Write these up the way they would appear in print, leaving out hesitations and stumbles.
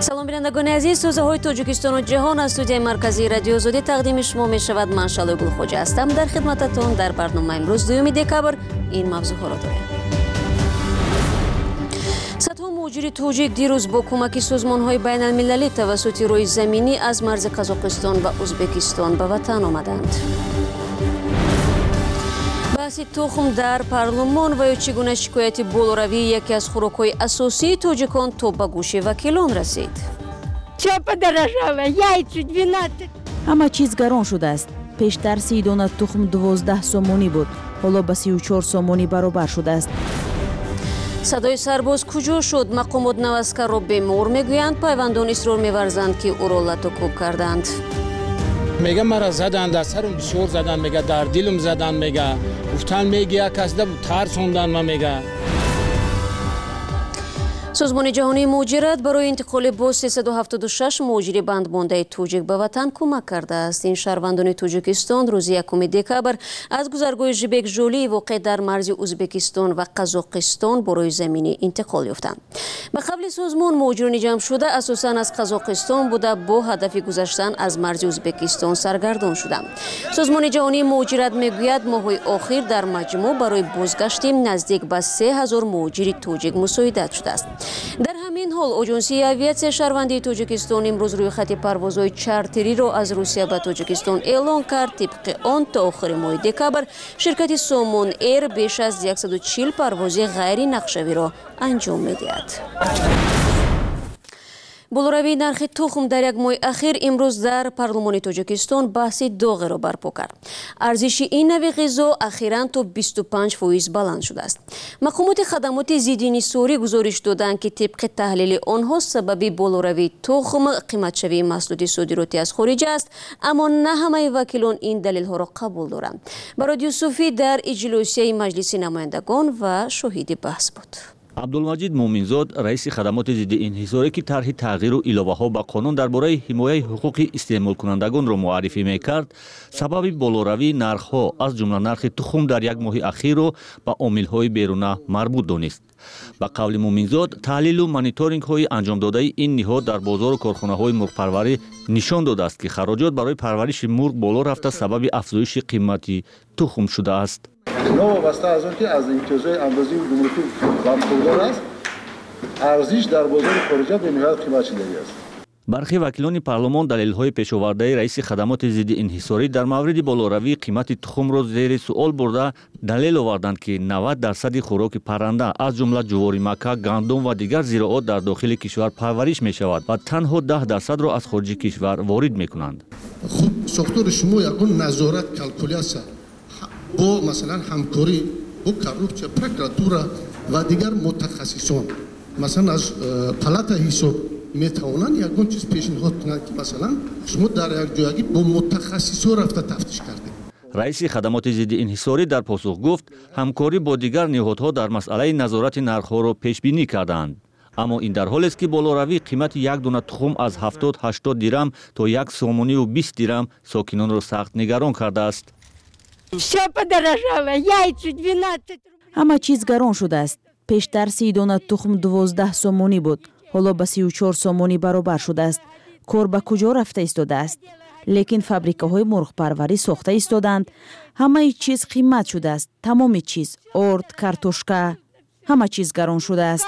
салом бинандагони азиз, сӯзаҳои тоҷикистону ҷаҳон аз студияи марказии радиои озодӣ тақдими шумо мешавад. Ман Шалои Гулхоҷа ҳастам. дар хидмататон дар барномаи имрӯз 2 декабр ин мавзӯъҳоро дорем. садҳо муҳоҷири тоҷик дирӯз бо кӯмаки созмонҳои байналмилалӣ тавассути рӯи заминӣ аз марзи Қазоқистон ва Ӯзбекистон ба ватан омаданд. баҳси тухм дар парлумон ва ё чӣ гуна шикояти болоравии яке аз хӯрокҳои асосии тоҷикон то ба гӯши вакилон расид. ҳама чиз гарон шудааст. пештар 30 дона тухм 12 сомонӣ буд, ҳоло ба 34 сомонӣ баробар шудааст. садои сарбоз куҷо шуд? мақомот наваскарро бемор мегӯянд, пайвандон исрор меварзанд ки ӯро латукуб карданд. мега мара заданд, аз сарум бисёр заданд, мега дар дилум заданд, мега гуфтанд мега як касда тарсонданд, ма мега. созмони ҷаҳонии муҳоҷират барои интиқоли бо 376 муҳоҷири бандмондаи тоҷик ба ватан кӯмак кардааст. ин шаҳрвандони тоҷикистон рӯзи 1 декабр аз гузаргоҳи жибек-жолии воқеъ дар марзи Ӯзбекистон ва Қазоқистон бо рӯи заминӣ интиқол ёфтанд. ба қавли созмон, муҳоҷирони ҷамъшуда асосан аз Қазоқистон буда бо ҳадафи гузаштан аз марзи Ӯзбекистон саргардон шуданд. созмони ҷаҳонии муҳоҷират мегӯяд, моҳои охир дар маҷмӯъ барои бозгашти наздик ба 3000 муҳоҷири тоҷик мусоидат шудааст. дар ҳамин ҳол оҷонсии авиатсияи шаҳрвандии тоҷикистон имрӯз рӯйхати парвозҳои чартериро аз Русия ба Тоҷикистон эълон кард. тибқи он то охири моҳи декабр ширкати Somon Air беш аз 140 парвози ғайри нақшавиро анҷом медиҳад. болоравии нархи тухм дар як моҳи ахир имрӯз дар парлумони тоҷикистон баҳси доғеро барпо кард. арзиши ин нави ғизо ахиран то 25% баланд шудааст. мақомоти хадамоти зидди нисорӣ гузориш доданд ки тибқи таҳлили онҳо сабаби болоравии тухм қиматшавии маҳсулоти содироти аз хориҷ аст, аммо на ҳамаи вакилон ин далелҳоро қабул доранд. барод Юсуфӣ дар иҷлосияи маҷлиси намояндагон ва шоҳиди баҳс буд. абдулмаҷид Муъминзод, раиси хадамоти зидди инҳисорӣ ки тарҳи тағйиру иловаҳо ба қонун дар бораи ҳимояи ҳуқуқи истеъмолкунандагонро муаррифӣ мекард, сабаби болоравии нархҳо аз ҷумла нархи тухм дар як моҳи ахирро ба омилҳои беруна марбут донист. ба қавли Муъминзод, таҳлилу мониторингҳои анҷомдодаи ин ниҳод дар бозору корхонаҳои мурғпарварӣ нишон додааст, ки хароҷот барои парвариши мурғ боло рафта сабаби афзоиши қимати тухм шудааст. новобаста аз он ки аз имтиёзҳои амрӯзии гумрукӣ бархурдор аст, арзиш дар бозори хориҷа бениҳоят қиматшидаги аст. бархи вакилони парлумон далелҳои пешовардаи раиси хадамоти зидди инҳисорӣ дар мавриди болоравии қимати тухмро зери суол бурда, далел оварданд, ки 90% хӯроки парранда аз ҷумла ҷувори макка, гандум ва дигар зироот дар дохили кишвар парвариш мешавад ва танҳо 10%-ро аз хориҷи кишвар ворид мекунанд. хуб сохтори шумо ягон назорат калкулясия бо масалан ҳамкорӣ бо коррупсия, прокуратура ва дигар мутахассисон масалан аз палата ҳисоб метавонанд ягон чиз пешниҳод кунанд, ки масалан шумо дар як ҷоягӣ бо мутахассисо рафта тафтиш кардед. раиси хадамоти зидди инҳисорӣ дар посух гуфт, ҳамкорӣ бо дигар ниҳодҳо дар масъалаи назорати нархҳоро пешбинӣ карданд. аммо ин дар ҳолест, ки болоравии қимати як дона тухм аз 70-80 дирам то 1 сомонию 20 дирам сокинонро сахт нигарон кардааст. ҳама чиз гарон шудааст. пештар 30 дона тухм 12 сомонӣ буд, ҳоло ба 34 сомонӣ баробар шудааст. кор ба куҷо рафта истодааст? лекин фабрикаҳои мурғпарварӣ сохта истоданд. ҳамаи чиз қимат шудааст. тамоми чиз, орд, картошка, ҳама чиз гарон шудааст.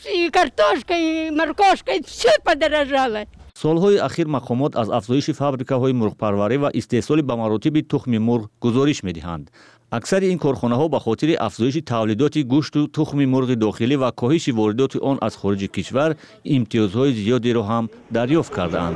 солҳои ахир мақомот аз афзоиши фабрикаҳои мурғпарварӣ ва истеҳсоли ба маротиби тухми мурғ гузориш медиҳанд. аксари ин корхонаҳо ба хотири афзоиши тавлидоти гӯшту тухми мурғи дохилӣ ва коҳиши воридоти он аз хориҷи кишвар имтиёзҳои зиёдеро ҳам дарёфт кардаанд.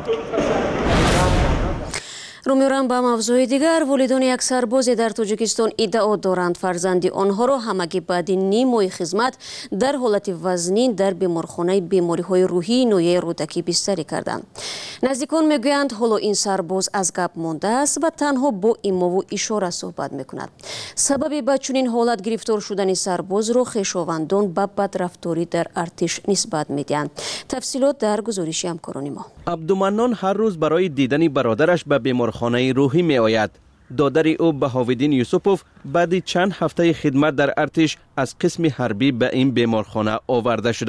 румёрам ба мавзӯи дигар, волидони як сарбозе дар Тоҷикистон иддао доранд фарзанди онҳоро ҳамагӣ баъди ним моҳи хизмат дар ҳолати вазнин дар беморхонаи бемориҳои рӯҳии ноҳияи рӯдакӣ бистарӣ карданд. наздикон мегӯянд ҳоло ин сарбоз аз гап мондааст ва танҳо бо имову ишора суҳбат мекунад. сабаби ба чунин ҳолат гирифтор шудани сарбозро хешовандон ба бадрафторӣ дар артиш нисбат медиҳанд. тафсилот дар гузориши ҳамкорони мо. абдуманнон ҳар рӯз барои дидани бародараш ба беморхонаи рӯҳӣ меояд. додари ӯ Баҳовиддин Юсупов баъди чанд ҳафтаи хидмат дар артиш аз қисми ҳарбӣ ба ин беморхона оварда шудааст.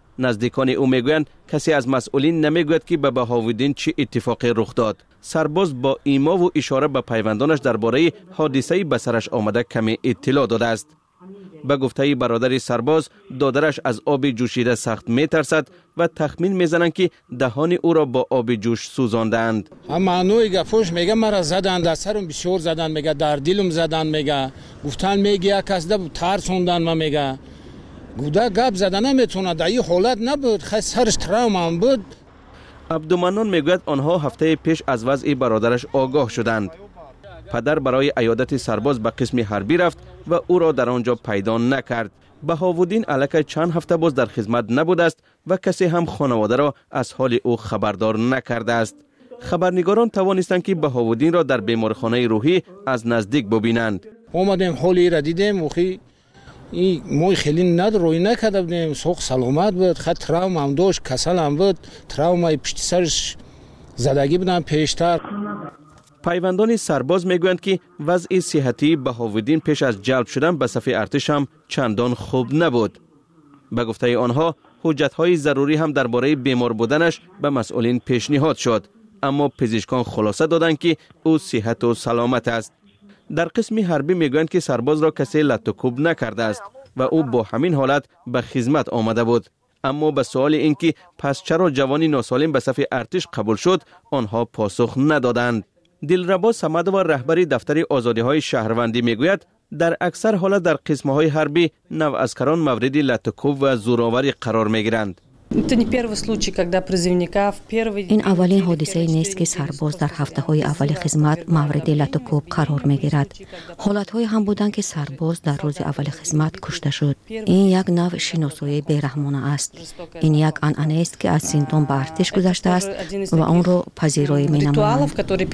نزدیکان او میگویند کسی از مسئولین نمیگوید که به بهاوالدین چه اتفاقی رخ داد. سرباز با ایما و اشاره به پیوندانش درباره حادثه به سرش آمده کمی اطلاع داده است. به گفته برادر سرباز، دادرش از آب جوشیده سخت میترسد و تخمین میزنند که دهان او را با آب جوش سوزاندند. اما نوعی گفوش میگه مرا زدن، در سرم بسیار زدن، میگه در دلم زدن، میگه گفتن میگه یک کس ده ترسوندن و میگه گوده گپ زدن نمیتونه، در این حالت نبود، خیلی سرش تراوما بود. عبدالمنان میگوید آنها هفته پیش از وضع برادرش آگاه شدند. پدر برای عیادت سرباز به قسم حربی رفت و او را در آنجا پیدا نکرد. بهاوالدین علاکه چند هفته باز در خدمت نبوده است و کسی هم خانواده را از حال او خبردار نکرده است. خبرنگاران توانستند که بهاوالدین را در بیمارخانه روحی از نزدیک ببینند. اومدیم حالی را دیدیم، وقتی این موی خیلی روی نکرده بودیم، سوق سلامت بود، خیلی تراوم هم داشت، کسل هم بود، تراوم پشت سرش زدگی بودن پیشتر. پیوندان سرباز میگویند که وضع صحتی بهاوالدین پیش از جلب شدن به صف ارتش هم چندان خوب نبود. به گفته آنها حجت‌های ضروری هم درباره بیمار بودنش به مسئولین پیشنهاد شد، اما پزشکان خلاصه دادند که او صحت و سلامت است. در قسم حربی میگویند که سرباز را کسی لط و کوب نکرده است و او با همین حالت به خدمت آمده بود. اما به سوال اینکه پس چرا جوانی ناسالم به صف ارتش قبول شد، آنها پاسخ ندادند. دلربا صمدوار رهبری دفتر آزادی‌های شهروندی میگوید در اکثر حالت در قسم‌های حربی نوعسکران مورد لط و کوب و زورآوری قرار میگیرند. این اولین حادثه نیست که سرباز در هفته‌های اول خدمت مورد لط و کوب قرار میگیرد. حالت‌های هم بودند که سرباز در روز اول خدمت کشته شد. این یک نوع شناسایی بیرحمانه است. این یک عنعنه است که از زندان به ارتش گذشته است و آن را پذیرایی می‌نمایند.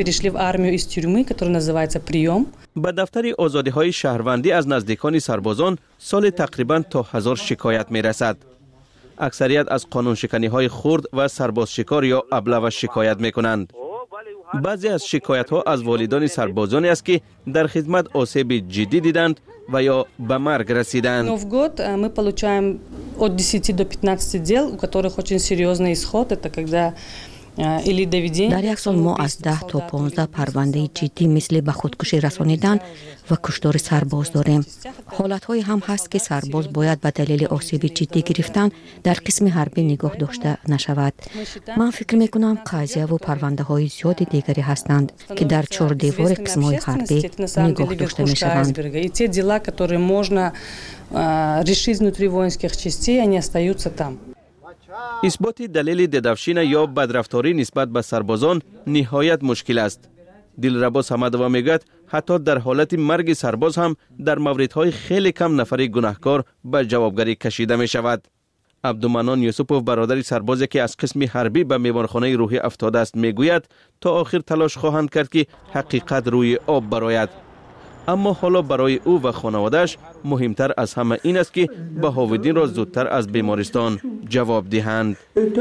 به دفتر آزادی‌های شهروندی از نزدیکان سربازان سال تقریباً تا 1000 شکایت می‌رسد. اکثریت از قانون شکنی های خرد و سرباز شکار یا ابله شکایت می کنند. بعضی از شکایت ها از والدان سربازانی است که در خدمت آسیب جدی دیدند و یا به مرگ رسیدند. В год мы получаем от 10 до 15 дел, у которых очень серьезный исход. Это когда در یک سال ما از 10 تا 15 پرونده جدی مثل به خودکشی رسانیدن و کشتار سرباز داریم. حالت‌های هم هست که سرباز باید به دلیل آسیب جدی گرفتن در قسم حربی نگاه داشته نشود. من فکر می‌کنم قضیه و پرونده‌های زیاد دیگری هستند که در چهار دیوار قسم‌های حربی نگاه داشته می‌شوند. Те дела, которые можно решить внутри воинских частей, они остаются там. اثبات دلیل ددفشین یا بدرفتاری نسبت به سربازان نهایت مشکل است. دلربا صمدوار میگوید حتی در حالت مرگ سرباز هم در موردهای خیلی کم نفر گناهکار به جوابگری کشیده می شود. عبدالمنان یوسفوف برادر سربازی که از قسم حربی به بیمارخانه روحی افتاده است میگوید تا آخر تلاش خواهند کرد که حقیقت روی آب برآید. اما حالا برای او و خانواده‌اش مهمتر از همه این است که بهاوالدین را زودتر از بیمارستان جواب دهند.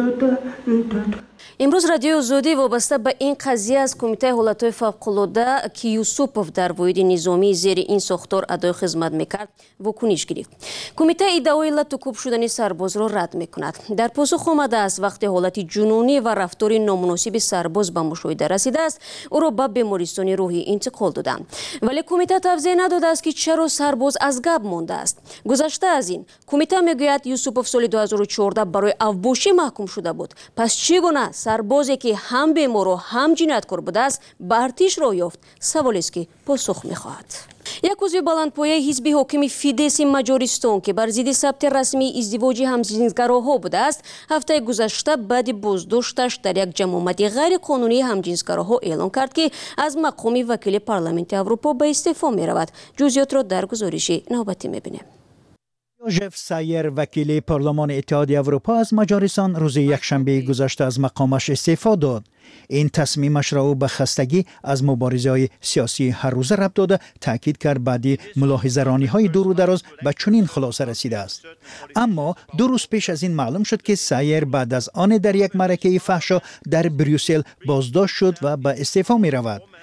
امروز رادیو زودی وابسته به این قضیه از کمیته حالت‌های فوق‌العاده که یوسفوف در واحد نظامی زیر این ساختار ادای خدمت میکرد واکنش گرفت. کمیته ادعای لط و کوب شدن سرباز را رد میکند. در پاسخ آمده است وقتی حالت جنونی و رفتار نامناسب سرباز به مشاهده رسیده است او را به بیمارستان روحی انتقال دادند. ولی کمیته توضیح نداده است که چرا سرباز از گپ مانده است. گذشته از این کمیته میگوید یوسفوف سال 2014 برای اوباشی محکوم شده بود. پس چگونه سربازی که هم بیمار و هم جنایتکار بوده است به ارتش را یافت؟ سوالی است که پاسخ میخواهد. یک عضو بلندپایه حزب حاکم فیدس مجارستان که بر ضد ثبت رسمی ازدواج همجنسگراها بوده است هفته گذشته بعد بازداشتش در یک جمعیت غیر قانونی همجنسگراها اعلام کرد که از مقام وکیل پارلمانت اروپا به استعفا میرود. جزئیات را در گزارش نوبتی میبینیم. یوژف سایر وکیل پارلمان اتحادیه اروپا از مجارستان روز یکشنبه گذشته از مقامش استعفا داد. این تصمیمش را او به خستگی از مبارزه‌های سیاسی هر روزه ربط داده تاکید کرد بعدی ملاحظه‌رانی‌های دور و دراز به چنین خلاصه رسیده است. اما 2 روز پیش از این معلوم شد که سایر بعد از آن در یک معرکه فحشا در بریوسل بازداشت شد و به استعفا می رود.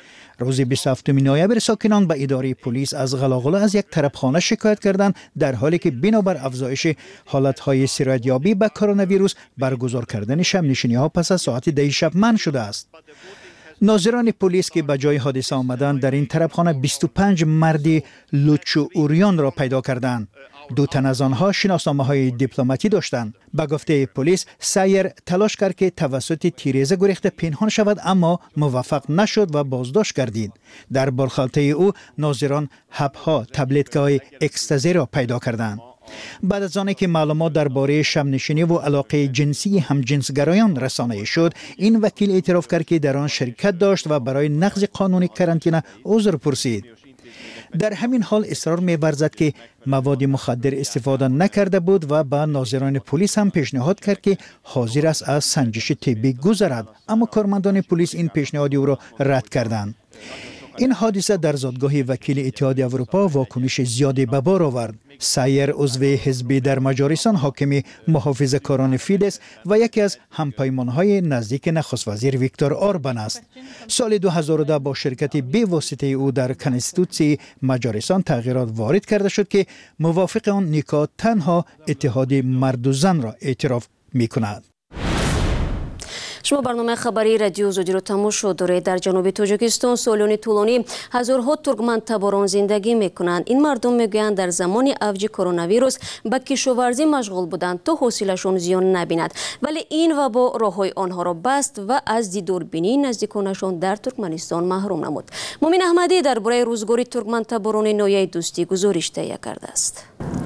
روز 27 نوامبر ساکنان به اداره پلیس از غلاغله از یک طرفخانه شکایت کردند، در حالی که بنابر افزایش حالتهای سرایتیابی به کرونا ویروس برگزار کردن شب نشینی ها پس از ساعت 10 شب منع شده است. ناظران پلیس که به جای حادثه آمدند در این طرفخانه 25 مرد لوچو اوریان را پیدا کردند. 2 تن از آنها شناسنامه‌های دیپلماتی داشتند. به گفته پلیس سایر تلاش کرد که توسط تیریزه گریخته پنهان شود، اما موفق نشد و بازداشت گردید. در بالخالته او ناظران حب‌ها تبلت‌های اکستازی را پیدا کردند. بعد از آنکه معلومات درباره شب نشینی و علاقه جنسی همجنسگرایان رسانه شد، این وکیل اعتراف کرد که در آن شرکت داشت و برای نقض قانون کرانتینه عذر پرسید. در همین حال اصرار می‌ورزد که مواد مخدر استفاده نکرده بود و به ناظران پلیس هم پیشنهاد کرد که حاضر است از سنجش طبی گذرد، اما کارمندان پلیس این پیشنهاد او را رد کردند. این حادثه در زادگاه وکیل اتحاد اروپا واکنش زیادی به بار آورد. سایر عضو حزبی در مجارستان حاکم محافظه‌کاران فیدس و یکی از همپیمانهای نزدیک نخست وزیر ویکتور آربان است. سال 2010 با شرکت به واسطه او در کنستیتوسی مجارستان تغییرات وارد کرده شد که موافق آن نیکا تنها اتحاد مرد و زن را اعتراف می‌کند. شما برنامه خبری رادیو زودی رو تماشا دارید. در جنوب تاجیکستان سالیان طولانی هزارها ترکمن تباران زندگی میکنند. این مردم میگویند در زمان اوج کرونا ویروس به کشاورزی مشغول بودند تا حاصلشون زیان نبیند، ولی این وبا راههای آنها را بست و از دیداربینی نزدیکانشان در ترکمنستان محروم نمود. مومن احمدی درباره روزگاری ترکمن تباران نایه دوستی گزارش تهیه کرده است.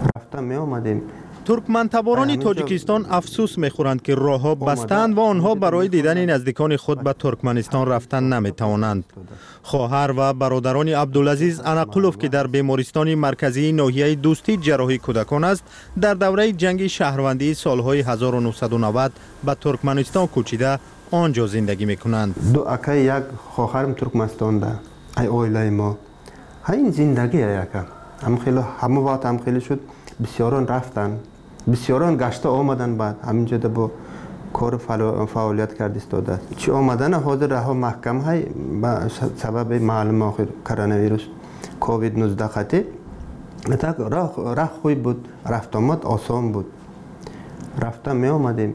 ترکمن تباران تاجیکستان افسوس می‌خورند که راه‌ها بستند و آنها برای دیدن نزدیکان خود به ترکمنستان رفتن نمی‌توانند. خواهر و برادران عبدالعزیز انقلوف که در بیمارستان مرکزی ناحیه دوستی جراحی کودکان است، در دوره جنگ شهروندی سالهای 1990 به ترکمنستان کوچیده آنجا زندگی می‌کنند. دو اکا یک خواهرم ترکمنستان ده. ای اویلای ما. این زندگی یکا. همه وقت هم خیلی شد. بسیاران رفتن. بسیاران گشته آمدن، بعد همینجا با کار فعالیت کرد استاده. چی آمدن حاضر رها محکم های با سبب معلوم آخر کرونا ویروس کووید 19 خطی راه خوی بود، رفت آمد آسان بود، رفتن می آمدیم.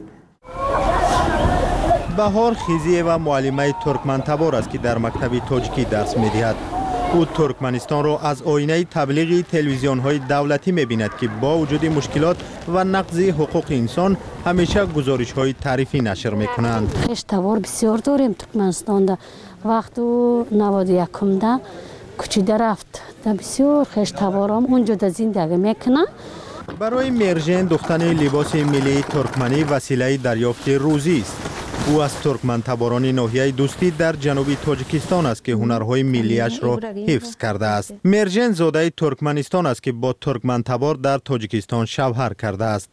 بهار خیزی و معلمه ترکمن تبار است که در مکتب تاجیکی درس می‌دهد. او ترکمنستان را از آینه تبلیغ تلویزیون‌های دولتی می‌بیند که با وجود مشکلات و نقض حقوق انسان همیشه گزارش‌های تعریفی نشر می‌کنند. خیش تبار بسیار داریم ترکمنستان ده. وقت 91 ده کوچیده رفت. ده بسیار خیش تبارام اونجا ده زندگی میکنه. برای مرجن دختن لباس ملی ترکمنی وسیله دریافت روزی است. او از ترکمن تباران ناحیه دوستی در جنوبی تاجیکستان است که هنرهای ملیش را حفظ کرده است. مرجن زاده ترکمنستان است که با ترکمن تبار در تاجیکستان شوهر کرده است.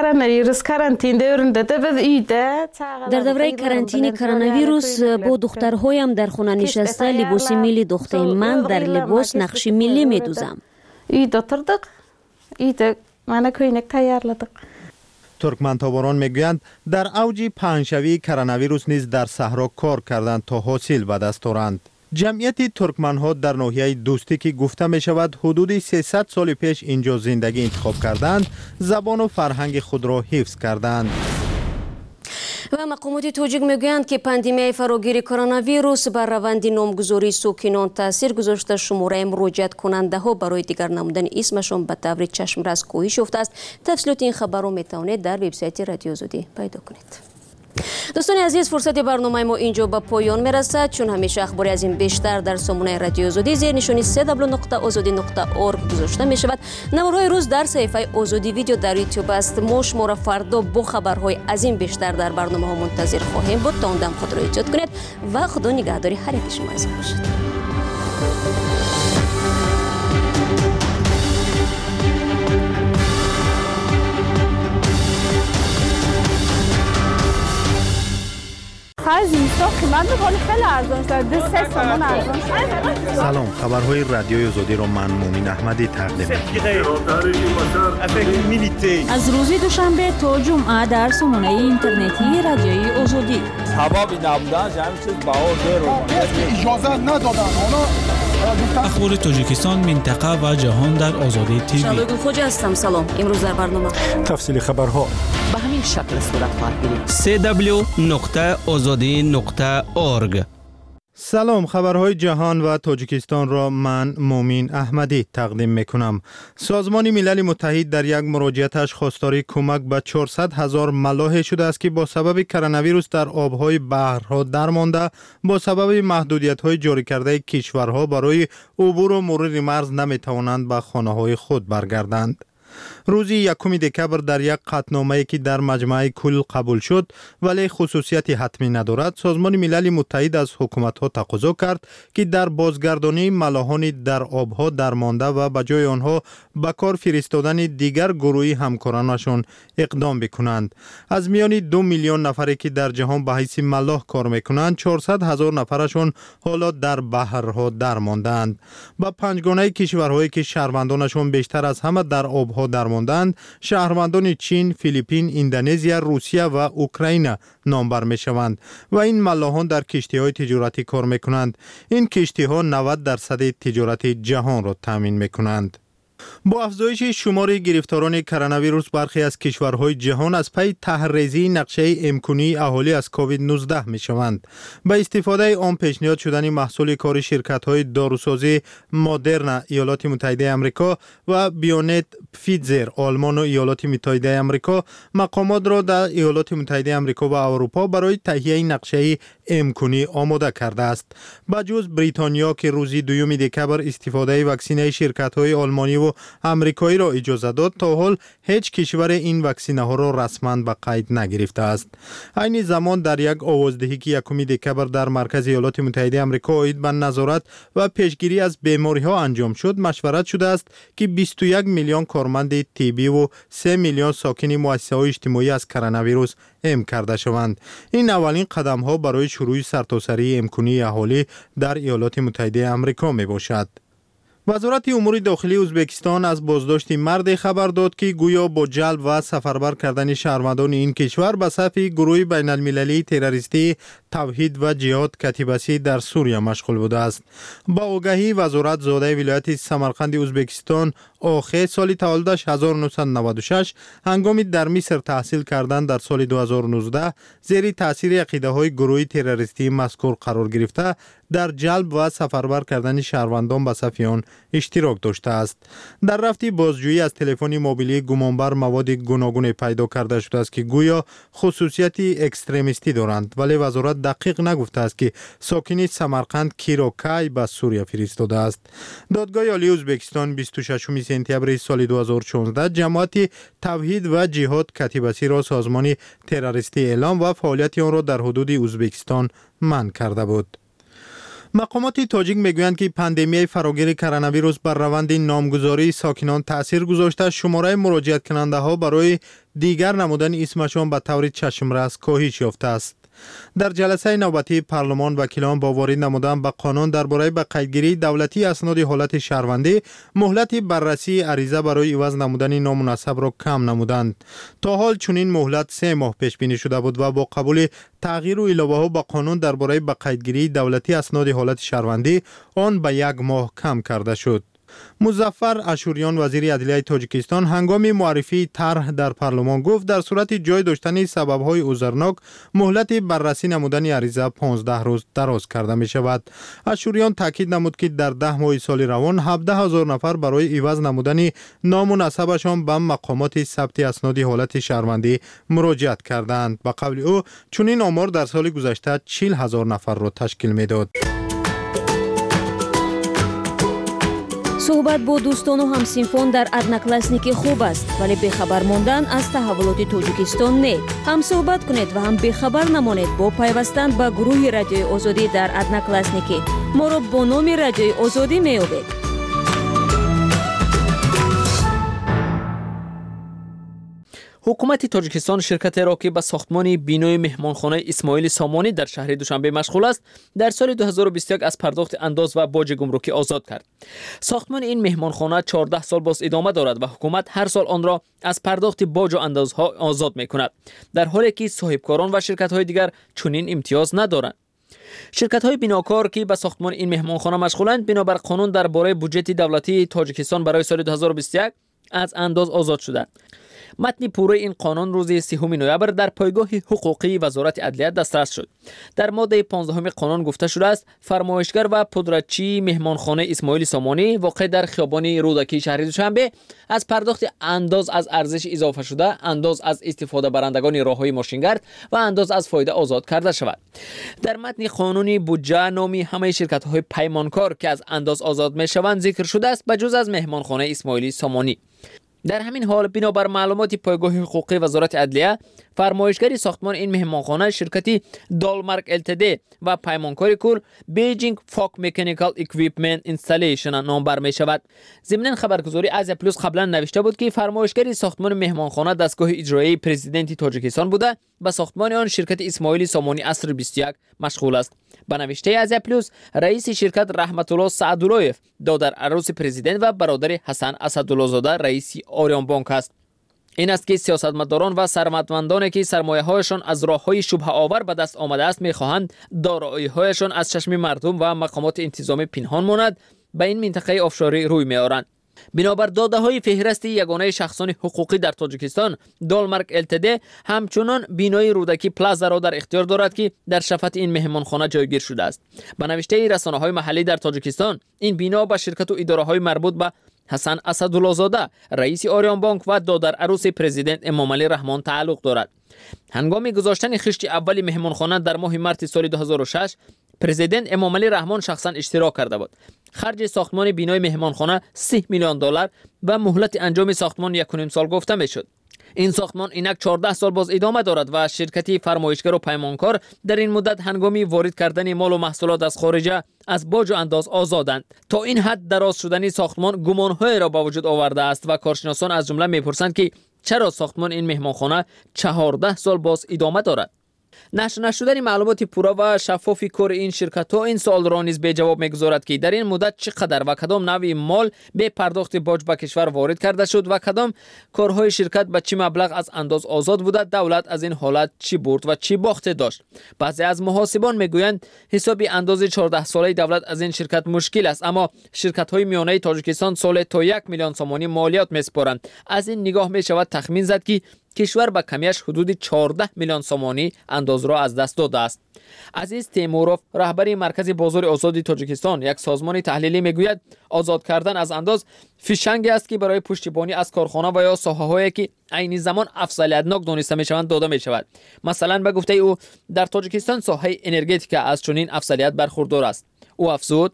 در دوره کرانتین کرونا ویروس با دخترهایم در خانه نشسته لباس ملی دختر من در لباس نقش ملی میدوزم. ترکمن تباران میگویند در اوج پهنشوی کرونا ویروس نیز در صحرا کار کردند تا حاصل به دست آورند. جمعیت ترکمن ها در ناحیه دوستی که گفته می شود حدود 300 سال پیش اینجا زندگی انتخاب کردند، زبان و فرهنگ خود را حفظ کردند. و مقامات تاجیک میگویند که پاندمیای فراگیر کرونا ویروس بر روند نامگذاری ساکنان تاثیر گذاشته. شماره مراجعت کننده ها برای دیگر نمودن اسمشان به طور چشمرس کاهش یافته است. تفصیلات این خبر را میتوانید در وبسایت رادیو زودی پیدا کنید. دوستان عزیز، فرصت برنامه ما اینجا به پایان میرسد. چون همیشه اخباری از این بیشتر در سامانه رادیو زودی زیر نشانی www.azodi.org گذاشته می شود. نمارهای روز در صفحه آزادی ویدیو در یوتیوب است. ما شما را فردا با خبرهای از این بیشتر در برنامه ها منتظر خواهیم بود. تا اون دم خود را ایجاد کنید و خدا نگهداری هر یک شما باشد. آخر زمستان قیمت ولی خیلی ارزان شده 3 سومون ارزان شده. سلام، خبرهای رادیوی آزادی را من مومین احمدی تقدیم می‌کنم. از روز دوشنبه تا جمعه در سامانه اینترنتی رادیوی آزادی. سبب نبودن همین چیز بهار اجازه ندادن اخبار تاجیکستان، منطقه و جهان در آزادی تیوی. شادو خوجا هستم. سلام. امروز در برنامه تفصیل خبرها به همین شکل صورت خواهد گرفت. www.azadi.org. سلام، خبرهای جهان و تاجیکستان را من مومین احمدی تقدیم میکنم. سازمان ملل متحد در یک مراجعتش خواستار کمک به 400,000 ملاح شده است که با سبب کرونا ویروس در آبهای بحرها درمانده با سبب محدودیت‌های جاری کرده کشورها برای عبور و مرور مرز نمیتوانند به خانه‌های خود برگردند. روز 1 دکبر در یک قطعنامه‌ای که در مجمع کل قبول شد ولی خصوصیت حتمی ندارد، سازمان ملل متحد از حکومت‌ها تقاضا کرد که در بازگردانی ملاحان در آبها درمانده و به جای آنها به کار فرستادن دیگر گروهی همکارانشان اقدام بکنند. از میان 2 میلیون نفری که در جهان به حیث ملاح کار میکنند، 400,000 نفرشان حالا در بحرها درماندند. با پنجگانه کشورهایی که شهروندانشان بیشتر از همه در آبها درماندند، شهروندان چین، فیلیپین، اندونزیا، روسیه و اوکراین نامبر می شوند و این ملاحان در کشتی های تجارتی کار می کنند. این کشتی ها 90% تجارت جهان را تامین می کنند. با افزایش شمار گرفتاران کرونا ویروس، برخی از کشورهای جهان از پی طرح‌ریزی نقشه امکانی اهالی از کووید 19 می شوند. با استفاده آن پیشنهاد شدن محصول کار شرکت‌های داروسازی مدرنا ایالات متحده آمریکا و بیونت فیتزر آلمان و ایالات متحده آمریکا، مقامات را در ایالات متحده آمریکا و اروپا برای تهیه نقشه امکانی آماده کرده است. بجز بریتانیا که روز 2 دکبر استفاده واکسینه شرکت‌های آلمانی و امریکایی را اجازه داد، تا حال هیچ کشور این واکسینه ها را رسما به قید نگرفته است. این زمان در یک آوازدهی که 1 دکبر در مرکز ایالات متحده آمریکا عاید به نظارت و پیشگیری از بیماری ها انجام شد، مشورت شده است که 21 میلیون کارمند طبی و 3 میلیون ساکن مؤسسه‌های اجتماعی از کرونا ویروس ام کرده شوند. این اولین قدم ها برای شروع سرتاسری امکانی اهالی در ایالات متحده آمریکا می باشد. وزارت امور داخلی ازبکستان از بازداشت مرد خبر داد که گویا با جلب و سفربر کردن شهروندان این کشور به صف گروه بین المللی تروریستی توحید و جهاد کتیبه‌ای در سوریه مشغول بوده است. با آگهی وزارت زاده ولایت سمرقند ازبکستان آخر سال تولدش 1996 هنگامی در مصر تحصیل کردن در سال 2019 زیر تاثیر عقیده‌های گروه تروریستی مذکور قرار گرفته در جلب و سفربر کردن شهروندان به صف آن اشتراک داشته است. در رفتی بازجویی از تلفن موبیلی گمانبر مواد گوناگون پیدا کرده شده است که گویا خصوصیت اکستریمیستی دارند، ولی وزارت دقیق نگفته است که ساکن سمرقند کی را کی به سوریه فرستاده است. دادگاه عالی ازبکستان 26 سپتامبر سال 2014 جماعت توحید و جهاد کتیبه‌ای را سازمان تروریستی اعلام و فعالیت آن را در حدود ازبکستان منع کرده بود. مقامات تاجیک میگویند که پاندمی فراگیر کرونا ویروس بر روند نامگذاری ساکنان تاثیر گذاشته، شماره مراجعت کننده ها برای دیگر نمودن اسمشان به طور چشمرس کاهش یافته است. در جلسه نوبتی پارلمان وکیلان با وارد نمودن به قانون درباره به قیدگیری دولتی اسناد حالت شهروندی مهلت بررسی عریضه برای عوض نمودن نامناسب را کم نمودند. تا حال چنین مهلت 3 ماه پیش بینی شده بود و با قبول تغییر و علاوه ها به قانون درباره به قیدگیری دولتی اسناد حالت شهروندی آن به 1 ماه کم کرده شد. مظفر اشوریان وزیر عدلیه تاجیکستان هنگام معرفی طرح در پارلمان گفت در صورت جای داشتن سبب‌های عذرناک مهلت بررسی نمودن عریضه 15 روز دراز کرده می شود. اشوریان تاکید نمود که در 10 ماه سال روان 17,000 نفر برای عوض نمودن نام و نسبشان به مقامات ثبت اسناد حالت شهروندی مراجعت کردند. به قول او چنین آمار در سال گذشته 40,000 نفر را تشکیل میداد. صحبت با دوستان و همسینفون در ادناکلاسنیکی خوب است، ولی بخبر ماندن از تحولات تاجیکستان نه. هم صحبت کنید و هم بخبر نمانید با پیوستن به گروه رادیوی آزادی در ادناکلاسنیکی. ما را با نام رادیوی آزادی می‌یابید. حکومت تاجیکستان شرکت را که به ساختمان بینای مهمانخانه اسماعیل سامانی در شهر دوشنبه مشغول است در سال 2021 از پرداخت انداز و باج گمرکی آزاد کرد. ساختمان این مهمانخانه 14 سال باز ادامه دارد و حکومت هر سال آن را از پرداخت باج و اندازها آزاد می‌کند، در حالی که صاحبکاران و شرکت‌های دیگر چنین امتیاز ندارند. شرکت‌های بناکار که به ساختمان این مهمانخانه مشغولند بنابر قانون درباره بودجت دولتی تاجیکستان برای سال 2021 از انداز آزاد شدند. متن پوره این قانون روز 3 نوامبر در پایگاه حقوقی وزارت عدلیه دسترس شد. در ماده 15 قانون گفته شده است فرمایشگر و پودرچی مهمانخانه اسماعیل سامانی واقع در خیابان رودکی شهر دوشنبه از پرداخت انداز از ارزش اضافه شده، انداز از استفاده برندگان راههای ماشینگرد و انداز از فایده آزاد کرده شود. در متن قانونی بودجه نامی همه شرکت‌های پیمانکار که از انداز آزاد می‌شوند ذکر شده است بجز از مهمانخانه اسماعیل سامانی. در همین حال بنابر معلومات پایگاه حقوقی وزارت عدلیه فرمایشگری ساختمان این مهمانخانه شرکتی دالمارک التد و پیمانکار کل بیجینگ فاک مکانیکال اکویپمنت اینستالیشن نام بر می شود. ضمن خبرگزاری آزیا پلوس قبلا نوشته بود که فرمایشگری ساختمان مهمانخانه دستگاه اجرایی پرزیدنت تاجیکستان بوده و ساختمان آن شرکت اسماعیل سامانی عصر 21 مشغول است. به نوشته آزیا پلوس رئیس شرکت رحمت الله سعداللهیف دادر عروس پرزیدنت و برادر حسن اسدالله زاده رئیس آریان بانک است. این است که سیاستمداران و ثروتمندانی که سرمایه‌هایشان از راه‌های شبهه آور به دست آمده است می‌خواهند دارایی‌هایشان از چشم مردم و مقامات انتظامی پنهان ماند به این منطقه آفشاری روی می‌آورند. بنابر داده‌های فهرست یگانه شخصان حقوقی در تاجیکستان دالمارک التد همچنان بینای رودکی پلازا را در اختیار دارد که در شفت این مهمانخانه جایگیر شده است. به نوشته رسانه‌های محلی در تاجیکستان این بنا به شرکت و اداره‌های مربوط به حسن اسدالله زاده رئیس آریان بانک و دادر عروس پرزیدنت امام علی رحمان تعلق دارد. هنگام گذاشتن خشت اول مهمانخانه در ماه مارس سال 2006 پرزیدنت امام علی رحمان شخصا اشتراک کرده بود. خرج ساختمان بینای مهمانخانه 30 میلیون دلار و مهلت انجام ساختمان 1.5 سال گفته میشد. این ساختمان اینک 14 سال باز ادامه دارد و شرکتی فرمایشگر و پیمانکار در این مدت هنگامی وارد کردن مال و محصولات از خارج از باج و انداز آزادند. تا این حد دراز شدن ساختمان گمان‌های را به وجود آورده است و کارشناسان از جمله میپرسند که چرا ساختمان این مهمانخانه 14 سال باز ادامه دارد. نشر نشدن معلومات پورا و شفاف کار این شرکت ها این سوال را نیز به جواب میگذارد که در این مدت چقدر و کدام نوع مال به پرداخت باج به کشور وارد کرده شد و کدام کارهای شرکت به چه مبلغ از انداز آزاد بوده، دولت از این حالت چی برد و چی باخت داشت. بعضی از محاسبان میگویند حساب انداز 14 ساله دولت از این شرکت مشکل است، اما شرکت های میانه تاجیکستان سال تا 1 میلیون سامانی مالیات میسپارند. از این نگاه می شود تخمین زد که کشور به کمیش حدود 14 میلیون سامانی انداز را از دست داده است. عزیز تیموروف رهبر مرکز بازار آزاد تاجیکستان یک سازمان تحلیلی میگوید آزاد کردن از انداز فیشنگی است که برای پشتیبانی از کارخانه و یا ساحه‌هایی که عین زمان افضلیت‌ناک دانسته میشوند داده میشود. مثلا به گفته او در تاجیکستان ساحه انرژتیک از چنین افضلیت برخوردار است. او افزود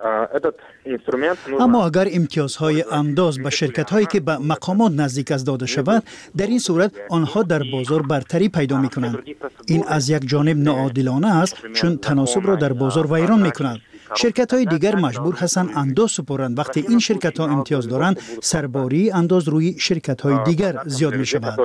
اما اگر امتیازهای انداز به شرکت‌هایی که به مقامات نزدیک است داده شود، در این صورت آنها در بازار برتری پیدا می‌کنند. این از یک جانب ناعادلانه است چون تناسب را در بازار ویران می‌کند. شرکت‌های دیگر مجبور هستند انداز سپارند. وقتی این شرکت‌ها امتیاز دارند، سرباری انداز روی شرکت‌های دیگر زیاد می‌شود.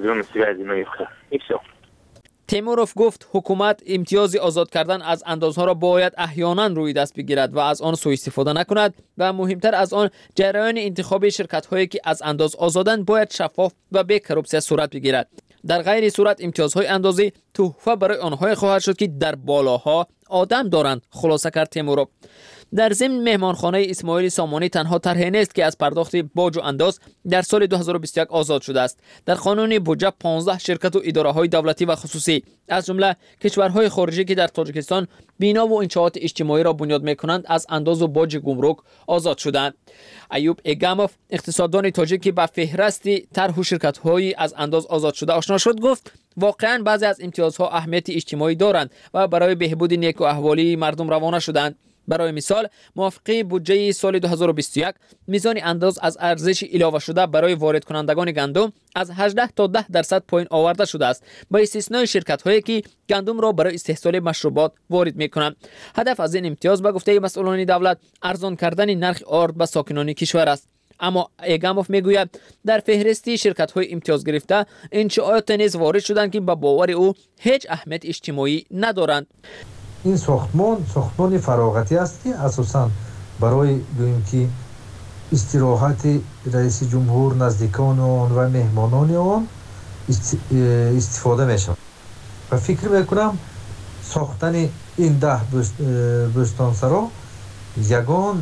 تیموروف گفت حکومت امتیاز آزاد کردن از اندازها را باید احیانا روی دست بگیرد و از آن سوء استفاده نکند و مهمتر از آن جریان انتخاب شرکت‌هایی که از انداز آزادند باید شفاف و بی کروپسیا صورت بگیرد. در غیر صورت امتیازهای اندازی تحفه برای آنها خواهد شد که در بالاها آدم دارند، خلاصه کرد تیموروف. در ضمن مهمانخانه اسماعیل سامانی تنها طرح نیست که از پرداخت باج و انداز در سال 2021 آزاد شده است. در قانون بودجه 15 شرکت و اداره‌های دولتی و خصوصی از جمله کشورهای خارجی که در تاجیکستان بنا و انشاءات اجتماعی را بنیاد می‌کنند از انداز و باج گمرک آزاد شدند. ایوب اگاموف اقتصاددان تاجیک که به فهرست طرح شرکت‌های از انداز آزاد شده آشنا شد گفت واقعاً بعضی از امتیازها اهمیت اجتماعی دارند و برای بهبود نیک و احوالی مردم روانه شدند. برای مثال موافقه بودجه سال 2021 میزان انداز از ارزش اضافه شده برای وارد کنندگان گندم از 18 تا 10% پایین آورده شده است، با استثنای شرکت هایی که گندم را برای استحصال مشروبات وارد میکنند. هدف از این امتیاز به گفته مسئولان دولت ارزان کردن نرخ آرد به ساکنان کشور است. اما ایگاموف میگوید در فهرستی شرکت‌های امتیاز گرفته انشاءات نیز وارد شدند که به باور او هیچ اهمیت اجتماعی ندارند. این ساختمان فراغتی است که اساساً برای گوییم که استراحت رئیس جمهور، نزدیکان آن و مهمانان آن استفاده میشود و فکر میکنم ساختن این 10 بستانسرا یگان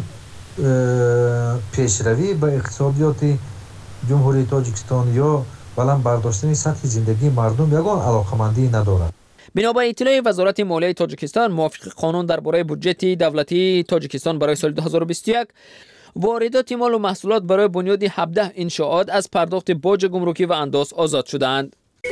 پیشروی به اقتصادیات جمهوری تاجیکستان یا بلند برداشتن سطح زندگی مردم یگان علاقمندی ندارد. بنابر اطلاع وزارت مالیه تاجیکستان، موافق قانون درباره بودجت دولتی تاجیکستان برای سال 2021، واردات مال و محصولات برای بنیاد 17 انشاءات از پرداخت باج گمرکی و انداز آزاد شدند.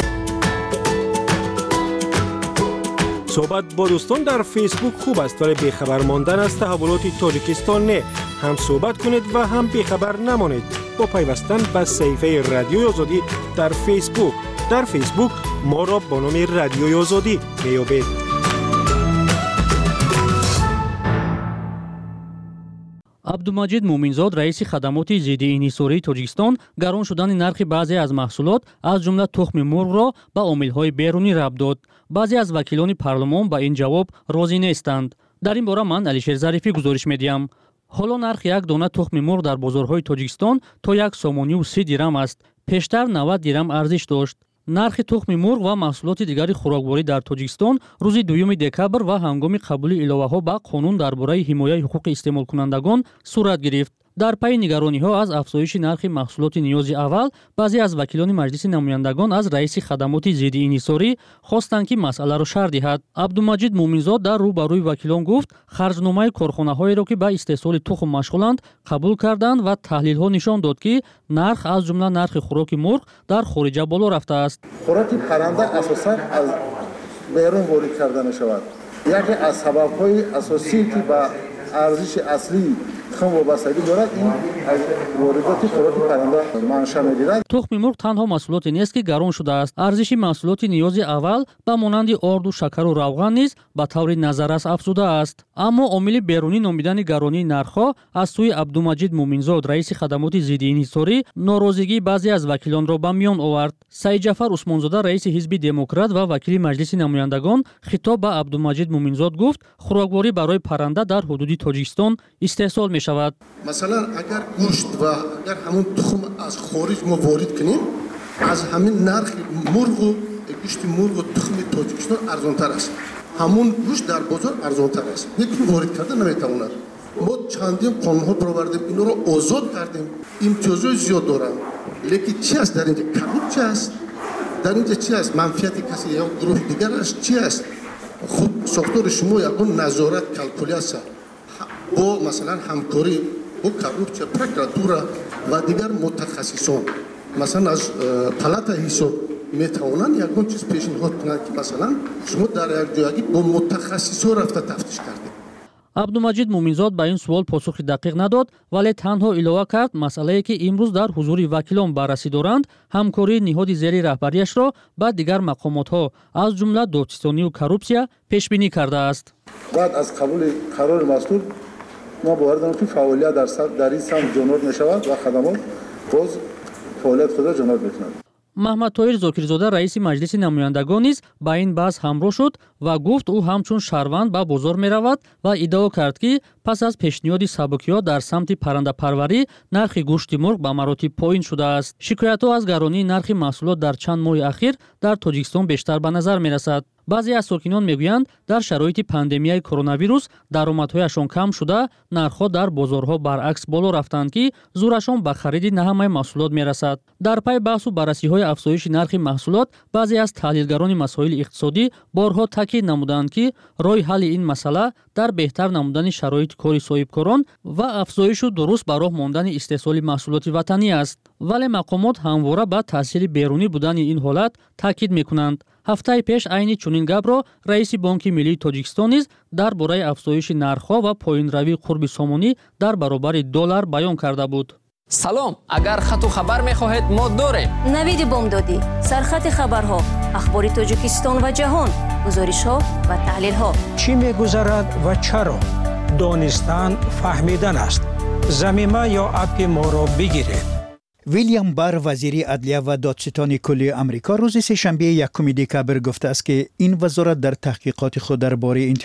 صحبت با دوستان در فیسبوک خوب است، ولی بیخبر ماندن از تحولات تاجیکستان نه. هم صحبت کنید و هم بیخبر نمانید با پیوستن به صفحه رادیوی آزادی در فیسبوک. در فیسبوک ما را با نام رادیوی آزادی بیابید. عبدالمجید مومنزاد رئیس خدمات ضد انحصاری تاجیکستان گران شدن نرخ بعضی از محصولات از جمله تخم مرغ را به عامل‌های بیرونی ربط داد. بعضی از وکیلان پارلمان با این جواب راضی نیستند. در این باره من علیشیر ظریفی گزارش می‌دهم. حالا نرخ یک دانه تخم مرغ در بازارهای تاجیکستان تا 1 سومانی و 30 درم است. پیشتر 90 درم ارزش داشت. نرخ تخم مرغ و محصولات دیگری خوراکواری در تاجیکستان روز 2 دکبر و هنگام قبول الوه‌ها به قانون درباره حمایت حقوق استعمال کنندگان صورت گرفت. در پی نگرانی‌ها از افزایش نرخ محصولات نیاز اول، بعضی از وکیلان مجلس نمایندگان از رئیس خدمات ضد انحصاری خواستند که مسئله را شرح دهد. عبدالمجید مومنزاد در روبروی وکیلان گفت خرجنامه کارخانه‌هایی را که به استحصال تخم مشغولند قبول کردند و تحلیل‌ها نشان داد که نرخ از جمله نرخ خوراک مرغ در خارج بالا رفته است. خوراک پرنده اساساً از بیرون وارد کرده می‌شود. یکی از سبب‌های اساسی که به ارزش اصلی تخم وابستگی دارد این از واردات خوراک پرنده منشأ می‌گیرد. تخم مرغ تنها محصولاتی نیست که گران شده است. ارزش محصولات نیاز اول به مانند آرد و شکر و روغن نیز به طور نظررس افزوده است. اما عامل بیرونی نامیدن گرانی نرخ‌ها از سوی عبدالمجید مومنزاد رئیس خدمات ضد انحصاری ناراضگی بعضی از وکیلان را به میان آورد. سعید جعفر عثمانزاده رئیس حزب دموکرات و وکیل مجلس نمایندگان خطاب به عبدالمجید مومنزاد گفت خوراکواری برای پرنده در حدود تاجیکستان استحصال می‌شود. مثلا اگر گوشت و اگر همون تخم از خارج ما وارد کنیم، از همین نرخ مرغ و گوشت مرغ و تخم تاجیکستان ارزان‌تر است. همون گوشت در بازار ارزان‌تر است. یکی وارد کردن نمی‌تواند. ما چندین قانون‌ها برآوردیم، اینا رو آزاد کردیم. امتیازات زیاد دارن. لیکن چی است در اینجا؟ کبود چی است؟ در اینجا چی است؟ منفعت کسی یا گروه دیگر است چی است؟ خود ساختار شما یکون نظارت کالکولیاسا با مثلا همکاری با کاروپچه پروکراتورا و دیگر متخصصان مثلا از پلاتا حساب میتوانند یکون چیز پیشنهاد کنند که مثلا شما در یک جایی با متخصصان رفته تفتیش کردید. عبدالمجید مومنزاد به این سوال پاسخ دقیق نداد، ولی تنها اضافه کرد مسئله‌ای که امروز در حضور وکیلان بررسی دارند همکاری نهاد زیر رهبریش را با دیگر مقامات‌ها از جمله دادستانی و کاروپسیا پیش بینی کرده است. بعد از قبول قرار مذکور ما باور داریم که فعالیت در این سمت جنور می‌شود و خدمات باز فعالیت خود را جنور می‌کنند. محمد طاهر زاکرزاده رئیس مجلس نمایندگان نیز با این بحث همراه شد و گفت او همچون شهروند به بازار می‌رود و ادعا کرد که پس از پیشنهاد سبکی‌ها در سمت پرنده پروری نرخ گوشت مرغ به مراتب پایین شده است. شکایت‌ها از گرانی نرخ محصولات در چند ماه اخیر در تاجیکستان بیشتر به نظر می‌رسد. بعضی از ساکنان میگویند در شرایط پاندمیای کرونا ویروس درآمدهایشان کم شده، نرخ‌ها در بازارها برعکس بالا رفتند که زورشان به خرید نه همه محصولات میرسد. در پی بحث و بررسی‌های افزایش نرخ محصولات، بعضی از تحلیلگران مسائل اقتصادی بارها تاکید نمودند که راه حل این مسئله در بهتر نمودن شرایط کار صاحبکاران و افزایش و درست به راه ماندن استحصال محصولات وطنی است. ولی مقامات همواره به تاثیر بیرونی بودن این حالت تاکید می‌کنند. هفته پیش عین چنین گپ را رئیس بانک ملی تاجیکستان نیز درباره افزایش نرخ‌ها و پایین‌روی قرب سامانی در برابر دلار بیان کرده بود. سلام، اگر خط و خبر می‌خواهید ما داریم. نوید بامدادی، سرخط خبرها، اخبار تاجیکستان و جهان، گزارش‌ها و تحلیل‌ها. چی می‌گذرد و چرا؟ دانستن فهمیدن است. ضمیمه یا اپ ما را بگیرید. ویلیام بار وزیر عدلیه و دادستان کلی آمریکا روز سه‌شنبه 1 دکبر گفته است که این وزارت در تحقیقات خود درباره